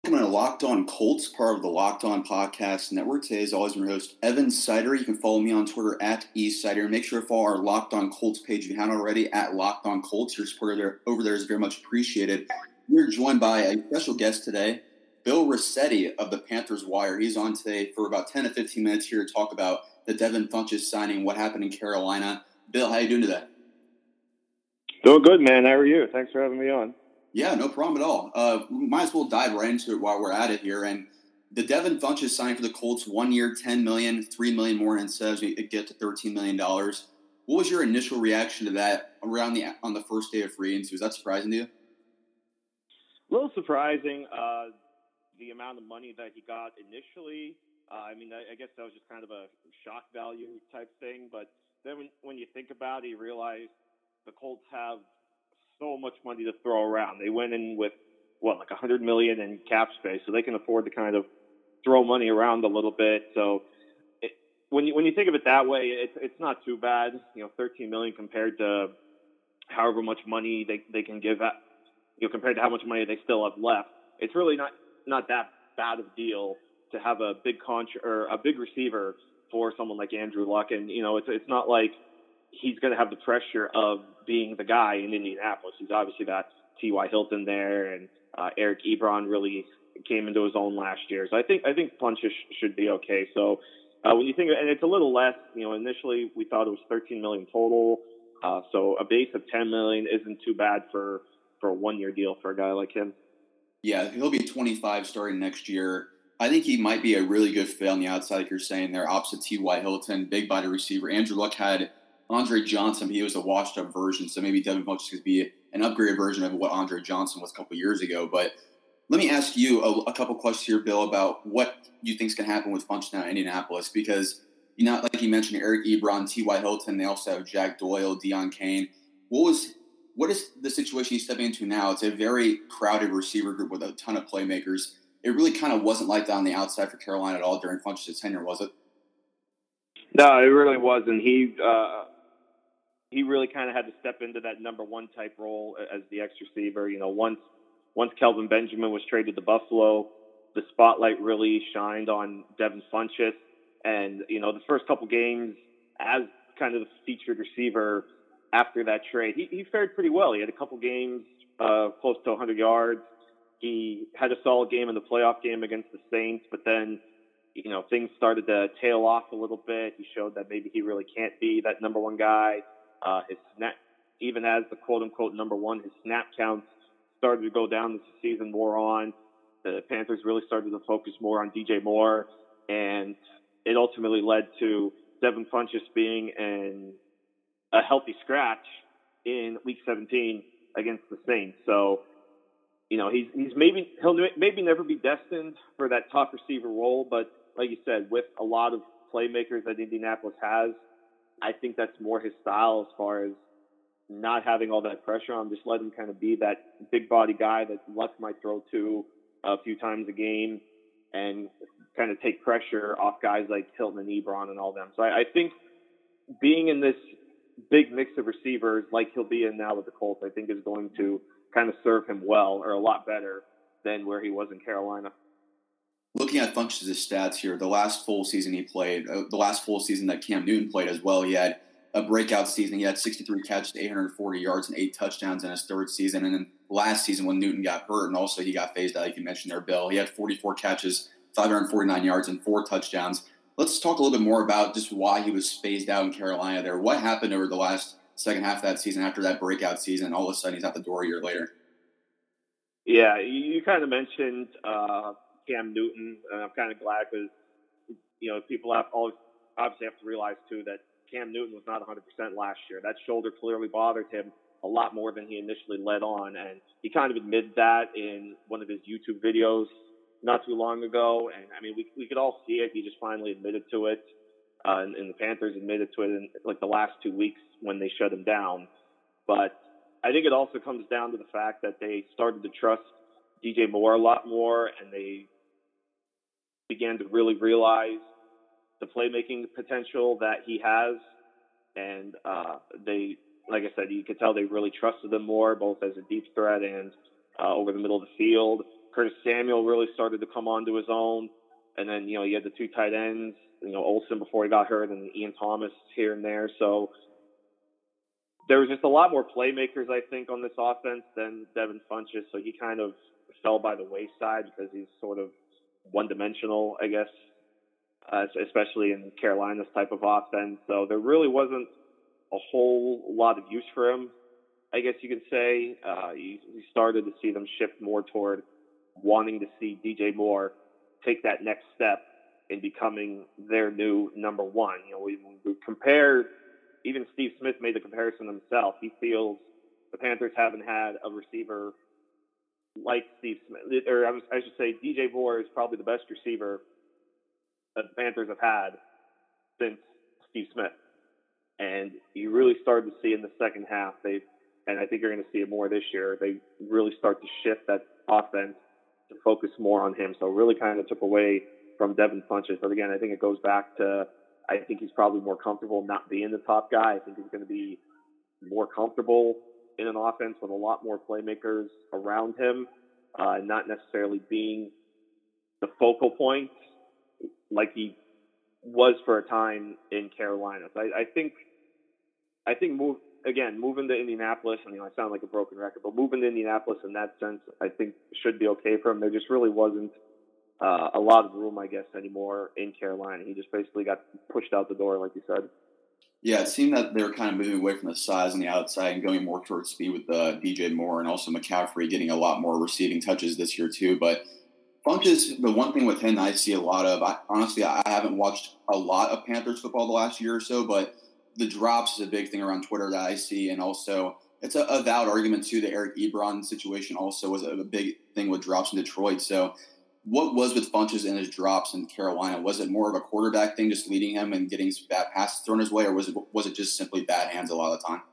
welcome to Locked On Colts, part of the Locked On Podcast Network. Today is always your host, Evan Sider. You can follow me on Twitter at eSider. Make sure to follow our Locked On Colts page if you haven't already at Locked On Colts. Your support over there is very much appreciated. We're joined by a special guest today, Bill Rossetti of the Panthers Wire. He's on today for about 10 to 15 minutes here to talk about the Devin Funchess signing, what happened in Carolina. Bill, how you doing today? Doing good, man. How are you? Thanks for having me on. Yeah, no problem at all. Might as well dive right into it while we're at it here. And the Devin Funchess signing for the Colts, 1 year, $10 million, $3 million more in incentives, it get to $13 million. What was your initial reaction to that on the first day of free agency? Was that surprising to you? A little surprising, the amount of money that he got initially. I guess that was just kind of a shock value type thing. But then when you think about it, you realize the Colts have so much money to throw around. They went in with like $100 million in cap space, so they can afford to kind of throw money around a little bit. So when you think of it that way, it's not too bad. $13 million compared to however much money they can give out, compared to how much money they still have left. It's really not that bad of a deal to have a big or a big receiver for someone like Andrew Luck, and it's not like he's going to have the pressure of being the guy in Indianapolis. He's obviously got T.Y. Hilton there, and Eric Ebron really came into his own last year. So I think Funchess should be okay. So when you think, and it's a little less, initially we thought it was $13 million total. So a base of $10 million isn't too bad for a 1 year deal for a guy like him. Yeah, he'll be 25 starting next year. I think he might be a really good fit on the outside, like you're saying there, opposite T.Y. Hilton, big body receiver. Andrew Luck had Andre Johnson, but he was a washed-up version, so maybe Devin Funchess could be an upgraded version of what Andre Johnson was a couple years ago. But let me ask you a couple questions here, Bill, about what you think is going to happen with Funchess now in Indianapolis, because like you mentioned, Eric Ebron, T.Y. Hilton, they also have Jack Doyle, Deion Kane. What is the situation he's stepping into now? It's a very crowded receiver group with a ton of playmakers. It really kind of wasn't like that on the outside for Carolina at all during Funchess' tenure, was it? No, it really wasn't. He really kind of had to step into that number one type role as the X receiver. Once Kelvin Benjamin was traded to Buffalo, the spotlight really shined on Devin Funchess. And, the first couple games as kind of the featured receiver after that trade, he fared pretty well. He had a couple games close to 100 yards. He had a solid game in the playoff game against the Saints, but then, things started to tail off a little bit. He showed that maybe he really can't be that number one guy. His snap, even as the quote unquote number one, his snap counts started to go down as the season wore on. The Panthers really started to focus more on DJ Moore, and it ultimately led to Devin Funchess being a healthy scratch in Week 17 against the Saints. So, he'll maybe never be destined for that top receiver role, but like you said, with a lot of playmakers that Indianapolis has, I think that's more his style as far as not having all that pressure on. Just let him kind of be that big body guy that Luck might throw to a few times a game and kind of take pressure off guys like Hilton and Ebron and all them. So I think being in this big mix of receivers like he'll be in now with the Colts, I think is going to kind of serve him well, or a lot better than where he was in Carolina. Looking at Funchess' stats here, the last full season he played, the last full season that Cam Newton played as well, he had a breakout season. He had 63 catches, 840 yards, and 8 touchdowns in his third season. And then last season when Newton got hurt and also he got phased out, like you mentioned there, Bill, he had 44 catches, 549 yards, and 4 touchdowns. Let's talk a little bit more about just why he was phased out in Carolina there. What happened over the last second half of that season after that breakout season, and all of a sudden he's out the door a year later? Yeah, you kind of mentioned Cam Newton, and I'm kind of glad because, people obviously have to realize, too, that Cam Newton was not 100% last year. That shoulder clearly bothered him a lot more than he initially let on, and he kind of admitted that in one of his YouTube videos not too long ago. And, we could all see it. He just finally admitted to it, and the Panthers admitted to it in, the last 2 weeks when they shut him down. But I think it also comes down to the fact that they started to trust DJ Moore a lot more, and they began to really realize the playmaking potential that he has. And they, like I said, you could tell they really trusted him more, both as a deep threat and over the middle of the field. Curtis Samuel really started to come onto his own. And then, you had the two tight ends, Olsen before he got hurt and Ian Thomas here and there. So there was just a lot more playmakers, I think, on this offense than Devin Funchess. So he kind of fell by the wayside because he's sort of one-dimensional, I guess, especially in Carolina's type of offense. So there really wasn't a whole lot of use for him, I guess you could say. You started to see them shift more toward wanting to see DJ Moore take that next step in becoming their new number one. We compared, even Steve Smith made the comparison himself. He feels the Panthers haven't had a receiver like Steve Smith, or I should say DJ Moore is probably the best receiver that the Panthers have had since Steve Smith. And you really started to see in the second half, and I think you're going to see it more this year, they really start to shift that offense to focus more on him. So it really kind of took away from Devin Funchess. But again, I think it goes back to, I think he's probably more comfortable not being the top guy. I think he's going to be more comfortable in an offense with a lot more playmakers around him, not necessarily being the focal point like he was for a time in Carolina. So I think moving to Indianapolis, and I sound like a broken record, but moving to Indianapolis in that sense, I think should be okay for him. There just really wasn't a lot of room, I guess, anymore in Carolina. He just basically got pushed out the door, like you said. Yeah, it seemed that they were kind of moving away from the size on the outside and going more towards speed with DJ Moore and also McCaffrey getting a lot more receiving touches this year too. But Funchess, the one thing with him I see a lot of, honestly, I haven't watched a lot of Panthers football the last year or so, but the drops is a big thing around Twitter that I see. And also it's a valid argument too. The Eric Ebron situation also was a big thing with drops in Detroit. So what was with Funchess and his drops in Carolina? Was it more of a quarterback thing, just leading him and getting bad passes thrown his way, or was it just simply bad hands a lot of the time?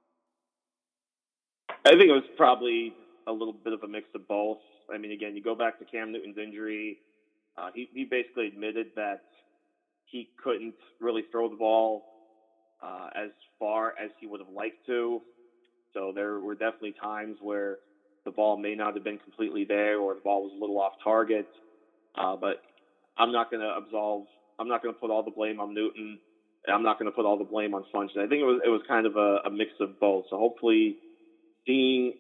I think it was probably a little bit of a mix of both. I mean, again, you go back to Cam Newton's injury. He basically admitted that he couldn't really throw the ball as far as he would have liked to. So there were definitely times where the ball may not have been completely there, or the ball was a little off target. But I'm not going to put all the blame on Newton. I'm not going to put all the blame on Funchess. I think it was kind of a mix of both. So hopefully seeing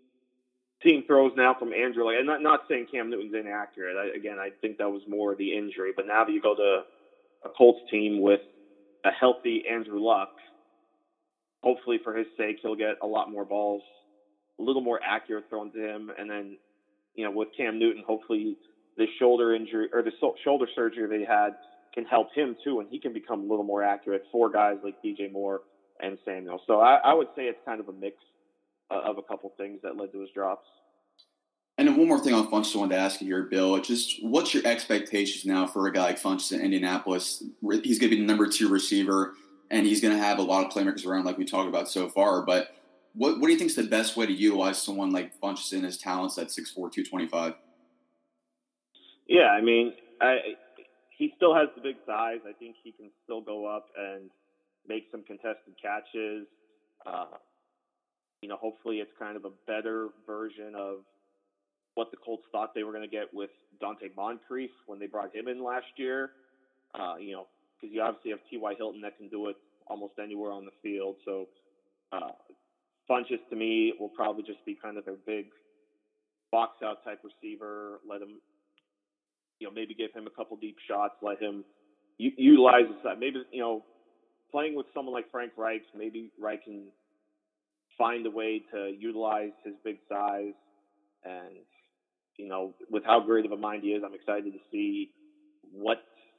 throws now from Andrew, and not saying Cam Newton's inaccurate. I think that was more the injury. But now that you go to a Colts team with a healthy Andrew Luck, hopefully for his sake, he'll get a lot more balls, a little more accurate thrown to him. And then, with Cam Newton, hopefully the shoulder injury or the shoulder surgery they had can help him too, and he can become a little more accurate for guys like DJ Moore and Samuel. So I would say it's kind of a mix of a couple things that led to his drops. And then one more thing on Funchess I wanted to ask you here, Bill. It's just, what's your expectations now for a guy like Funchess in Indianapolis? He's going to be the number 2 receiver, and he's going to have a lot of playmakers around like we talked about so far. But what do you think is the best way to utilize someone like Funchess and his talents at 6'4", 225? Yeah, I mean, he still has the big size. I think he can still go up and make some contested catches. Hopefully it's kind of a better version of what the Colts thought they were going to get with Dante Moncrief when they brought him in last year. Because you obviously have T.Y. Hilton that can do it almost anywhere on the field. So Funchess, to me, will probably just be kind of their big box-out type receiver. Let him, maybe give him a couple deep shots. Let him utilize his side. Maybe, playing with someone like Frank Reich, maybe Reich can find a way to utilize his big size. And, with how great of a mind he is, I'm excited to see what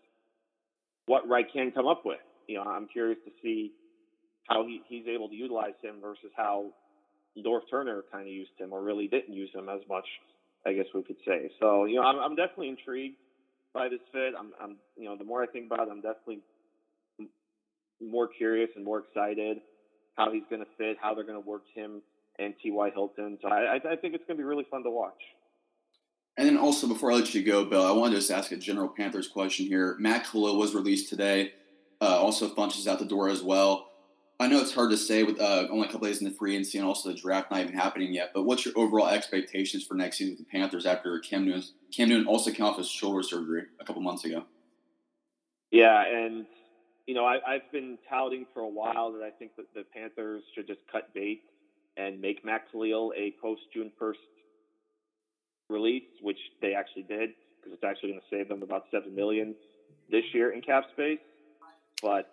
Reich can come up with. I'm curious to see how he's able to utilize him versus how Dorf Turner kind of used him, or really didn't use him as much, I guess we could say. So, I'm definitely intrigued by this fit. I'm the more I think about it, I'm definitely more curious and more excited how he's going to fit, how they're going to work him and T.Y. Hilton. So I think it's going to be really fun to watch. And then also, before I let you go, Bill, I wanted to just ask a general Panthers question here. Matt Kalil was released today. Also, Funchess is out the door as well. I know it's hard to say with only a couple days in the free agency and also the draft not even happening yet, but what's your overall expectations for next season with the Panthers after Cam Newton also came off his shoulder surgery a couple months ago? Yeah, and I've been touting for a while that I think that the Panthers should just cut bait and make Max Khalil a post-June 1st release, which they actually did, because it's actually going to save them about $7 million this year in cap space. But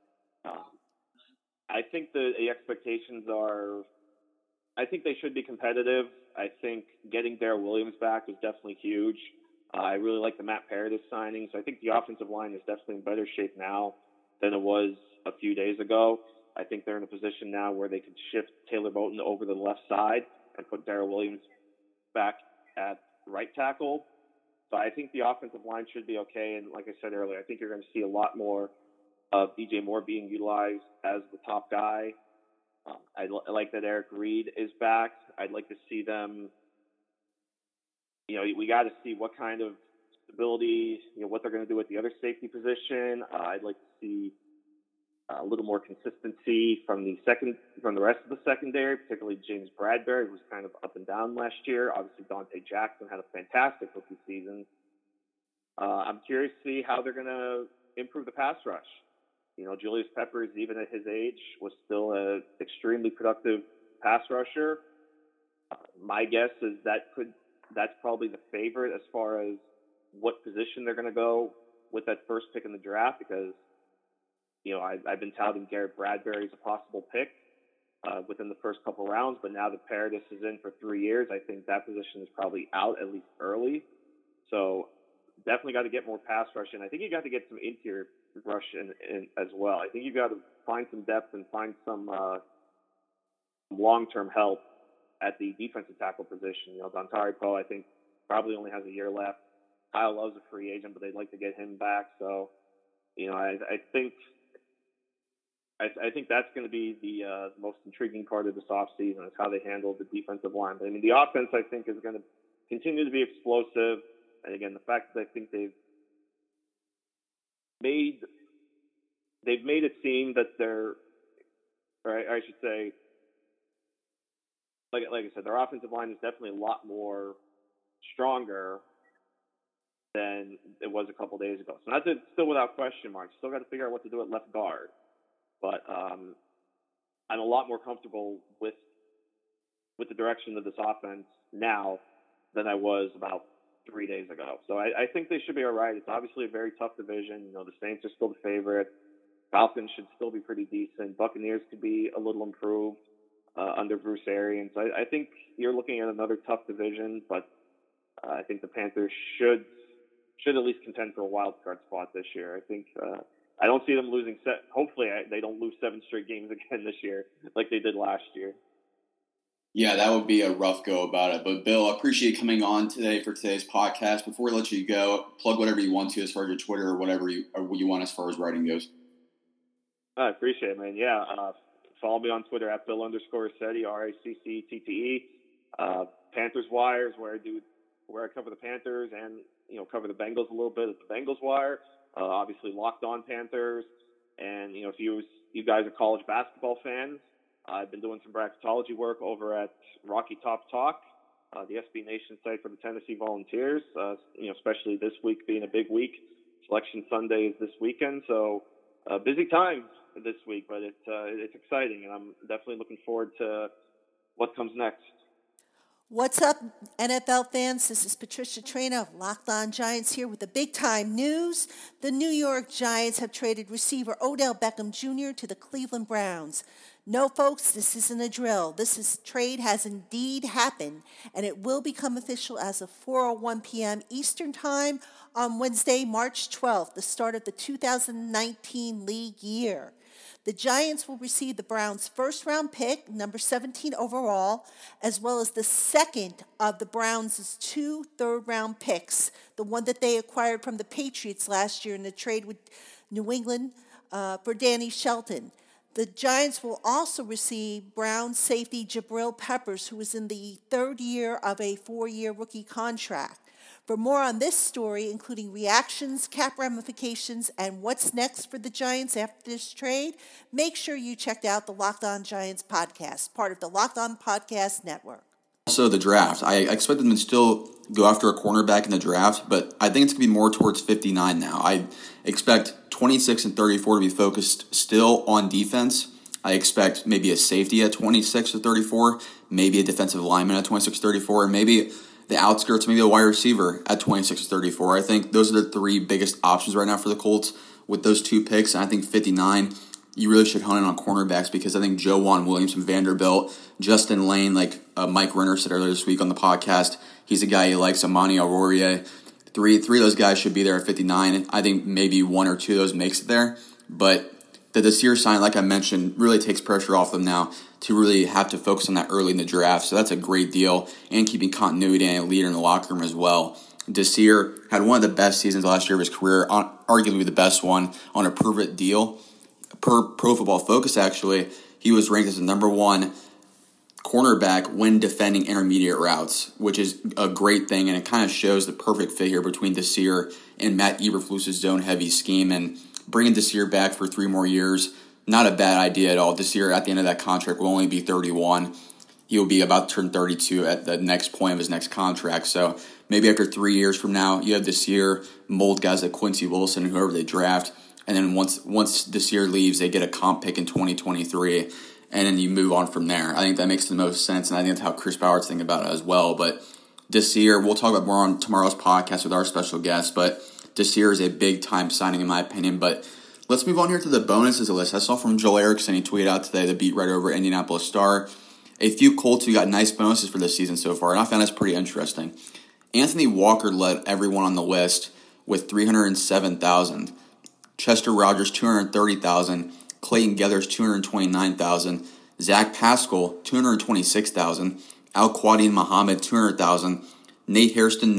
I think the expectations are, I think they should be competitive. I think getting Darrell Williams back is definitely huge. I really like the Matt Paradis signing, so I think the offensive line is definitely in better shape now than it was a few days ago. I think they're in a position now where they could shift Taylor Moton over to the left side and put Darrell Williams back at right tackle. So I think the offensive line should be okay. And like I said earlier, I think you're going to see a lot more of DJ Moore being utilized as the top guy. I like that Eric Reed is back. I'd like to see them, we got to see what kind of stability, what they're going to do with the other safety position. I'd like to see a little more consistency from the rest of the secondary, particularly James Bradbury, who was kind of up and down last year. Obviously, Dante Jackson had a fantastic rookie season. I'm curious to see how they're going to improve the pass rush. Julius Peppers, even at his age, was still an extremely productive pass rusher. My guess is that's probably the favorite as far as what position they're going to go with that first pick in the draft, because I've been touting Garrett Bradbury as a possible pick within the first couple rounds, but now that Paradis is in for 3 years, I think that position is probably out at least early. So definitely got to get more pass rush, and I think you got to get some interior rush in as well. I think you got to find some depth and find some long-term help at the defensive tackle position. Dontari Poe, I think, probably only has a year left. Kyle Love's a free agent, but they'd like to get him back. So, I think that's going to be the most intriguing part of this offseason is how they handle the defensive line. But, the offense, I think, is going to continue to be explosive. And, again, the fact that I think they've made it seem that they're, or I should say, like I said, their offensive line is definitely a lot more stronger than it was a couple days ago. So not that it's still without question marks. Still got to figure out what to do at left guard. But I'm a lot more comfortable with the direction of this offense now than I was about 3 days ago. So I think they should be all right. It's obviously a very tough division. The Saints are still the favorite. Falcons should still be pretty decent. Buccaneers could be a little improved under Bruce Arians. I think you're looking at another tough division, but I think the Panthers should at least contend for a wild card spot this year. I think I don't see them losing. Hopefully, they don't lose 7 straight games again this year like they did last year. Yeah, that would be a rough go about it. But, Bill, I appreciate you coming on today for today's podcast. Before we let you go, plug whatever you want to as far as your Twitter or whatever you want as far as writing goes. I appreciate it, man. Yeah, follow me on Twitter at Bill_Raccetti, RACCTTE. Panthers Wire is where I cover the Panthers and cover the Bengals a little bit at the Bengals Wire. Obviously, Locked On Panthers, and if you guys are college basketball fans, I've been doing some bracketology work over at Rocky Top Talk, the SB Nation site for the Tennessee Volunteers. Especially this week being a big week. Selection Sunday is this weekend, so busy time this week, but it's exciting, and I'm definitely looking forward to what comes next. What's up, NFL fans? This is Patricia Traina of Locked On Giants here with the big-time news. The New York Giants have traded receiver Odell Beckham Jr. to the Cleveland Browns. No, folks, this isn't a drill. This trade has indeed happened, and it will become official as of 4:01 p.m. Eastern Time on Wednesday, March 12th, the start of the 2019 league year. The Giants will receive the Browns' first-round pick, number 17 overall, as well as the second of the Browns' 2 third-round picks, the one that they acquired from the Patriots last year in the trade with New England for Danny Shelton. The Giants will also receive Browns safety Jabril Peppers, who is in the third year of a 4-year rookie contract. For more on this story, including reactions, cap ramifications, and what's next for the Giants after this trade, make sure you check out the Locked On Giants podcast, part of the Locked On Podcast Network. Also, the draft. I expect them to still go after a cornerback in the draft, but I think it's going to be more towards 59 now. I expect 26 and 34 to be focused still on defense. I expect maybe a safety at 26 to 34, maybe a defensive lineman at 26 to 34, and maybe the outskirts, maybe a wide receiver at 26 to 34. I think those are the three biggest options right now for the Colts with those two picks, and I think 59, you really should hone in on cornerbacks because I think Joejuan Williams from Vanderbilt, Justin Lane, like Mike Renner said earlier this week on the podcast, he's a guy he likes, Amani Arourier. Three of those guys should be there at 59. I think maybe one or two of those makes it there, but the Desir sign, like I mentioned, really takes pressure off them now to really have to focus on that early in the draft. So that's a great deal, and keeping continuity and a leader in the locker room as well. Desir had one of the best seasons last year of his career, arguably the best one, on a prove-it deal. Per Pro Football Focus, actually, he was ranked as the number one cornerback when defending intermediate routes, which is a great thing, and it kind of shows the perfect fit here between Desir and Matt Eberflus's zone-heavy scheme, and bringing Desir back for 3 more years, not a bad idea at all. Desir, at the end of that contract, will only be 31. He will be about to turn 32 at the next point of his next contract, so maybe after 3 years from now, you have Desir mold guys like Quincy Wilson and whoever they draft, and then once Desir leaves, they get a comp pick in 2023, and then you move on from there. I think that makes the most sense, and I think that's how Chris Bauer's thinking about it as well. But Desir, we'll talk about more on tomorrow's podcast with our special guest, but Desir is a big-time signing in my opinion. But let's move on here to the bonuses list. I saw from Joel Erickson, he tweeted out today, the beat writer over at Indianapolis Star, a few Colts who got nice bonuses for this season so far, and I found this pretty interesting. Anthony Walker led everyone on the list with $307,000. Chester Rogers, $230,000. Clayton Geathers, $229,000. Zach Pascal, $226,000. Al-Quadin Muhammad, $200,000. Nate Hairston,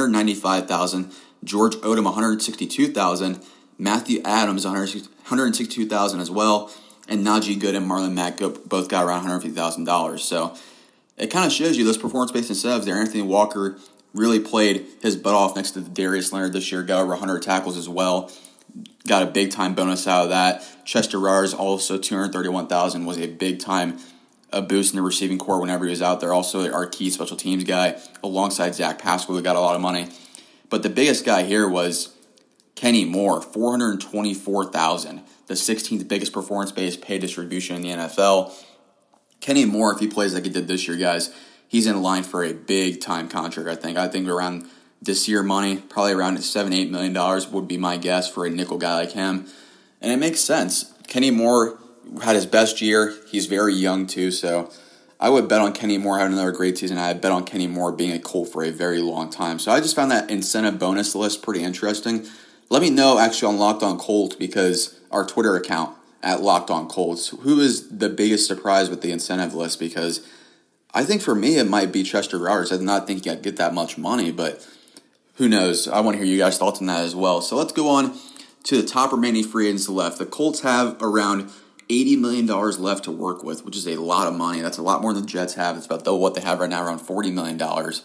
$195,000. George Odom, $162,000. Matthew Adams, $162,000 as well. And Najee Good and Marlon Mack both got around $150,000. So it kind of shows you those performance-based incentives there. Anthony Walker really played his butt off next to Darius Leonard this year, got over 100 tackles as well. Got a big-time bonus out of that. Chester Rogers, also $231,000, was a big-time boost in the receiving corps whenever he was out there. Also, our key special teams guy, alongside Zach Pascal, who got a lot of money. But the biggest guy here was Kenny Moore, $424,000, the 16th biggest performance-based pay distribution in the NFL. Kenny Moore, if he plays like he did this year, guys, he's in line for a big-time contract, I think. I think around this year money, probably around $7-8 million would be my guess for a nickel guy like him. And it makes sense. Kenny Moore had his best year. He's very young too, so I would bet on Kenny Moore having another great season. I'd bet on Kenny Moore being a Colt for a very long time. So I just found that incentive bonus list pretty interesting. Let me know actually on Locked On Colts, because our Twitter account at Locked On Colts, who is the biggest surprise with the incentive list, because I think for me it might be Chester Rogers. I did not think he'd get that much money, but who knows? I want to hear you guys' thoughts on that as well. So let's go on to the top remaining free agents left. The Colts have around $80 million left to work with, which is a lot of money. That's a lot more than the Jets have. It's about what they have right now, around $40 million.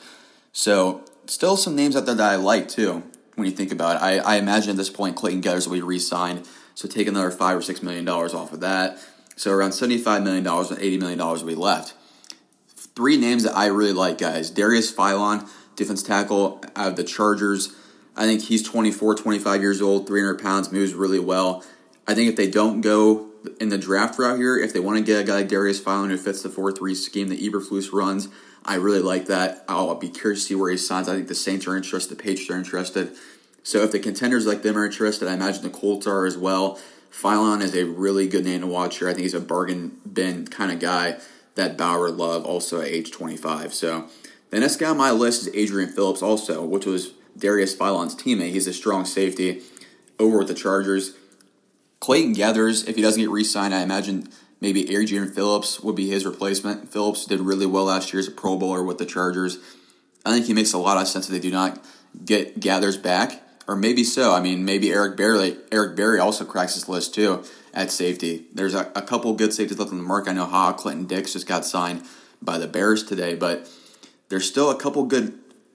So still some names out there that I like too, when you think about it. I imagine at this point Clayton Geathers will be re-signed, so take another $5 or $6 million off of that. So around $75 million and $80 million will be left. 3 names that I really like, guys. Darius Philon, defense tackle out of the Chargers. I think he's 24, 25 years old, 300 pounds, moves really well. I think if they don't go in the draft route here, if they want to get a guy like Darius Philon who fits the 4-3 scheme that Eberflus runs, I really like that. I'll be curious to see where he signs. I think the Saints are interested, the Patriots are interested. So if the contenders like them are interested, I imagine the Colts are as well. Philon is a really good name to watch here. I think he's a bargain bin kind of guy that Bauer would love, also at age 25. So the next guy on my list is Adrian Phillips also, which was Darius Philon's teammate. He's a strong safety over with the Chargers. Clayton Geathers, if he doesn't get re-signed, I imagine maybe Adrian Phillips would be his replacement. Phillips did really well last year as a Pro Bowler with the Chargers. I think he makes a lot of sense if they do not get Geathers back, or maybe so. I mean, maybe Eric Berry also cracks this list too at safety. There's a couple good safeties left on the market. I know Clinton Dix just got signed by the Bears today, but there's still a couple good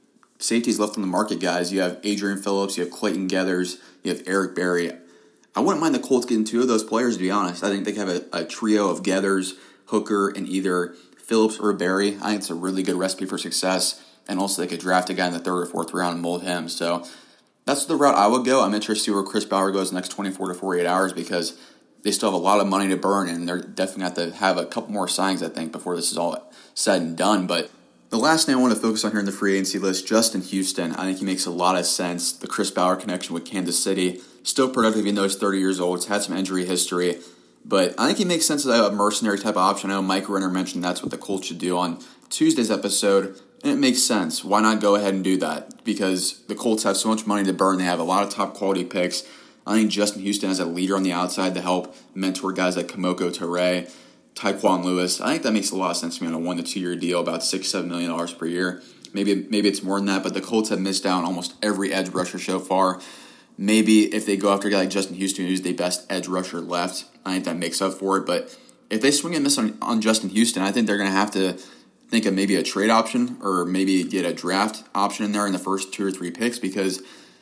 safeties left on the market, guys. You have Adrian Phillips, you have Clayton Geathers, you have Eric Berry. I wouldn't mind the Colts getting two of those players, to be honest. I think they have a trio of Geathers, Hooker, and either Phillips or Berry. I think it's a really good recipe for success. And also they could draft a guy in the 3rd or 4th round and mold him. So that's the route I would go. I'm interested to see where Chris Ballard goes the next 24 to 48 hours because they still have a lot of money to burn, and they're definitely going to have to have a couple more signings, I think, before this is all said and done. But the last name I want to focus on here in the free agency list, Justin Houston. I think he makes a lot of sense. The Chris Ballard connection with Kansas City. Still productive even though he's 30 years old. He's had some injury history. But I think he makes sense as a mercenary type of option. I know Mike Renner mentioned that's what the Colts should do on Tuesday's episode. And it makes sense. Why not go ahead and do that? Because the Colts have so much money to burn. They have a lot of top quality picks. I think Justin Houston as a leader on the outside to help mentor guys like Kamoko Toure, Tyquan Lewis. I think that makes a lot of sense to me on a 1 to 2 year deal, about $6-7 million per year. Maybe it's more than that, but the Colts have missed out on almost every edge rusher so far. Maybe if they go after a guy like Justin Houston, who's the best edge rusher left, I think that makes up for it. But if they swing and miss on Justin Houston, I think they're going to have to think of maybe a trade option or maybe get a draft option in there in the first 2 or 3 picks because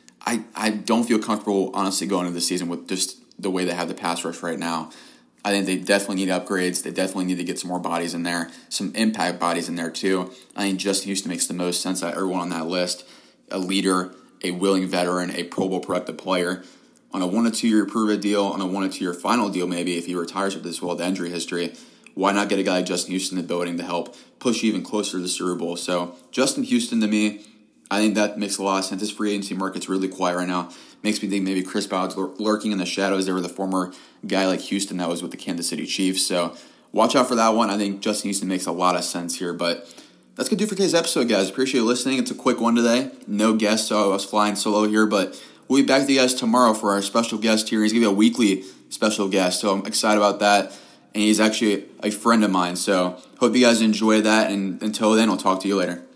I don't feel comfortable, honestly, going into the season with just the way they have the pass rush right now. I think they definitely need upgrades. They definitely need to get some more bodies in there, some impact bodies in there too. I think Justin Houston makes the most sense out of everyone on that list. A leader, a willing veteran, a Pro Bowl productive player. On a 1 to 2 year prove-it deal, on a 1 to 2 year final deal maybe, if he retires with this well the injury history, why not get a guy like Justin Houston in the building to help push you even closer to the Super Bowl? So Justin Houston to me, I think that makes a lot of sense. This free agency market's really quiet right now. Makes me think maybe Chris Ballard's lurking in the shadows. There with a former guy like Houston that was with the Kansas City Chiefs. So watch out for that one. I think Justin Houston makes a lot of sense here. But that's going to do for today's episode, guys. Appreciate you listening. It's a quick one today. No guests, so I was flying solo here. But we'll be back with you guys tomorrow for our special guest here. He's going to be a weekly special guest, so I'm excited about that. And he's actually a friend of mine. So hope you guys enjoy that. And until then, I'll talk to you later.